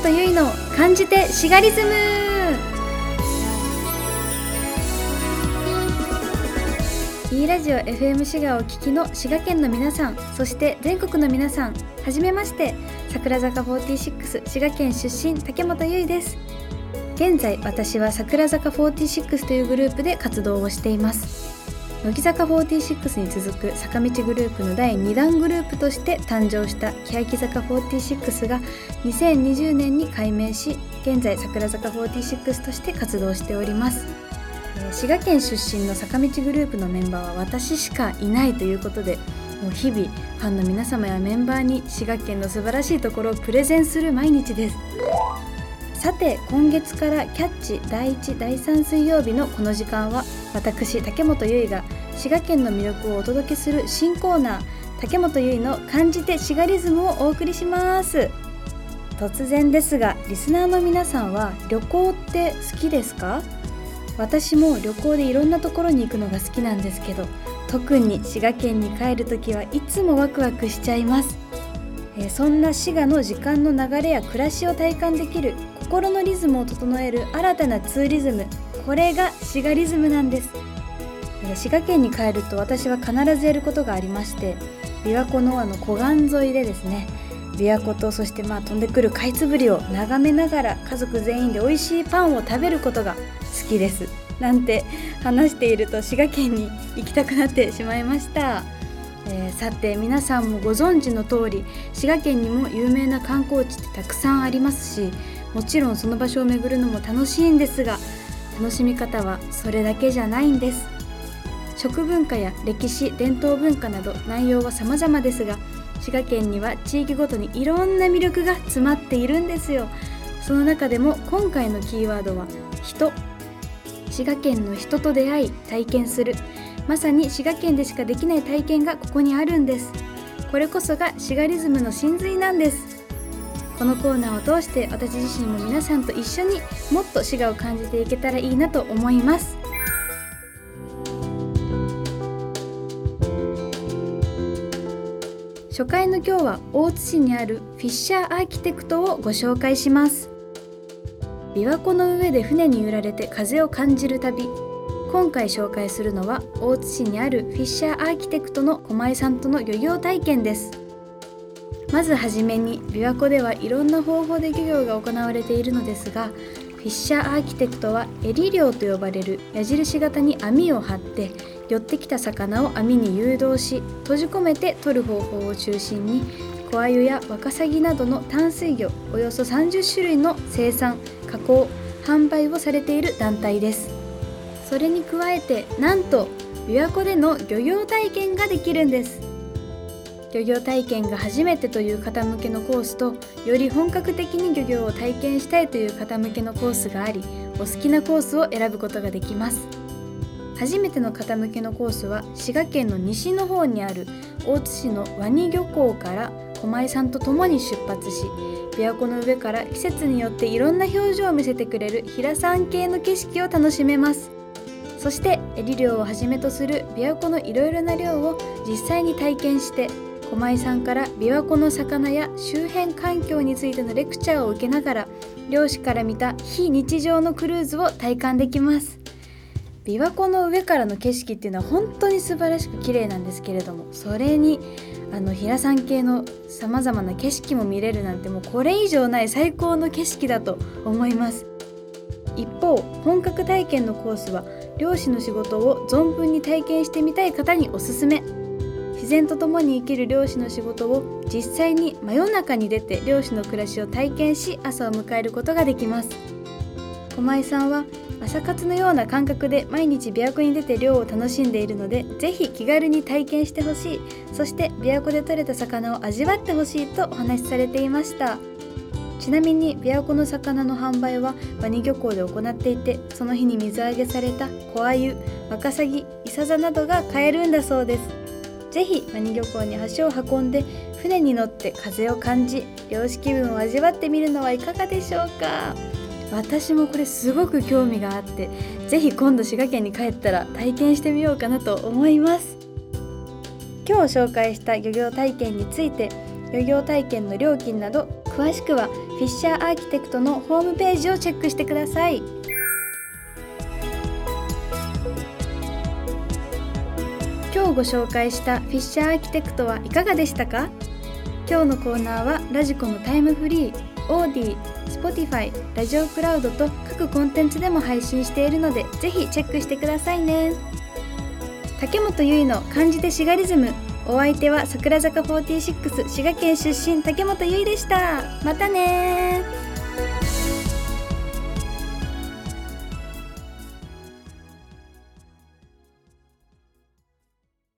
本結衣の感じてシガリズム。いいラジオ FM 滋賀を聞きの滋賀県の皆さん、そして全国の皆さん、はじめまして。桜坂46滋賀県出身竹本結衣です。現在私は桜坂46というグループで活動をしています。乃木坂46に続く坂道グループの第2弾グループとして誕生した欅坂46が2020年に改名し、現在桜坂46として活動しております。滋賀県出身の坂道グループのメンバーは私しかいないということで、もう日々ファンの皆様やメンバーに滋賀県の素晴らしいところをプレゼンする毎日です。さて、今月からキャッチ第1第3水曜日のこの時間は、私竹本結衣が滋賀県の魅力をお届けする新コーナー、竹本結衣の感じて滋賀リズムをお送りします。突然ですが、リスナーの皆さんは旅行って好きですか？私も旅行でいろんなところに行くのが好きなんですけど、特に滋賀県に帰るときはいつもワクワクしちゃいます。そんな滋賀の時間の流れや暮らしを体感できる、心のリズムを整える新たなツーリズム、これが滋賀リズムなんです。滋賀県に帰ると私は必ずやることがありまして、琵琶湖の湖岸沿いでですね、琵琶湖とそして飛んでくるカイツブリを眺めながら家族全員で美味しいパンを食べることが好きですなんて話していると滋賀県に行きたくなってしまいました。さて、皆さんもご存知の通り、滋賀県にも有名な観光地ってたくさんありますし、もちろんその場所を巡るのも楽しいんですが、楽しみ方はそれだけじゃないんです。食文化や歴史、伝統文化など内容は様々ですが、滋賀県には地域ごとにいろんな魅力が詰まっているんですよ。その中でも今回のキーワードは人。滋賀県の人と出会い体験する、まさに滋賀県でしかできない体験がここにあるんです。これこそが滋賀リズムの真髄なんです。このコーナーを通して私自身も皆さんと一緒にもっと滋賀を感じていけたらいいなと思います。初回の今日は大津市にあるフィッシャーアーキテクトをご紹介します。琵琶湖の上で船に揺られて風を感じる旅。今回紹介するのは大津市にあるフィッシャーアーキテクトの駒井さんとの漁業体験です。まずはじめに、琵琶湖ではいろんな方法で漁業が行われているのですが、フィッシャーアーキテクトはエリ漁と呼ばれる矢印型に網を張って寄ってきた魚を網に誘導し、閉じ込めて取る方法を中心に小鮎やワカサギなどの淡水魚およそ30種類の生産、加工、販売をされている団体です。それに加えて、なんと琵琶湖での漁業体験ができるんです。漁業体験が初めてという方向けのコースと、より本格的に漁業を体験したいという方向けのコースがあり、お好きなコースを選ぶことができます。初めての方向けのコースは滋賀県の西の方にある大津市のワニ漁港から駒井さんと共に出発し、琵琶湖の上から季節によっていろんな表情を見せてくれる平山系の景色を楽しめます。そしてエリ漁をはじめとする琵琶湖のいろいろな漁を実際に体験して、駒井さんから琵琶湖の魚や周辺環境についてのレクチャーを受けながら、漁師から見た非日常のクルーズを体感できます。琵琶湖の上からの景色っていうのは本当に素晴らしく綺麗なんですけれども、それに平山系のさまざまな景色も見れるなんて、もうこれ以上ない最高の景色だと思います。一方、本格体験のコースは漁師の仕事を存分に体験してみたい方におすすめ。自然と共に生きる漁師の仕事を実際に真夜中に出て漁師の暮らしを体験し、朝を迎えることができます。駒井さんは朝活のような感覚で毎日琵琶湖に出て漁を楽しんでいるので、ぜひ気軽に体験してほしい、そして琵琶湖で採れた魚を味わってほしいとお話しされていました。ちなみに琵琶湖の魚の販売はワニ漁港で行っていて、その日に水揚げされた小鮎、ワカサギ、イサザなどが買えるんだそうです。ぜひワニ漁港に足を運んで船に乗って風を感じ、漁師気分を味わってみるのはいかがでしょうか。私もこれすごく興味があって、ぜひ今度滋賀県に帰ったら体験してみようかなと思います。今日紹介した漁業体験について、漁業体験の料金など詳しくはフィッシャーアーキテクトのホームページをチェックしてください。今日ご紹介したフィッシャーアーキテクトはいかがでしたか？今日のコーナーはラジコのタイムフリー、オーディ、Spotify、ラジオクラウドと各コンテンツでも配信しているので、ぜひチェックしてくださいね。竹本結衣の漢字でシガリズム。お相手は桜坂46滋賀県出身竹本結衣でした。またね。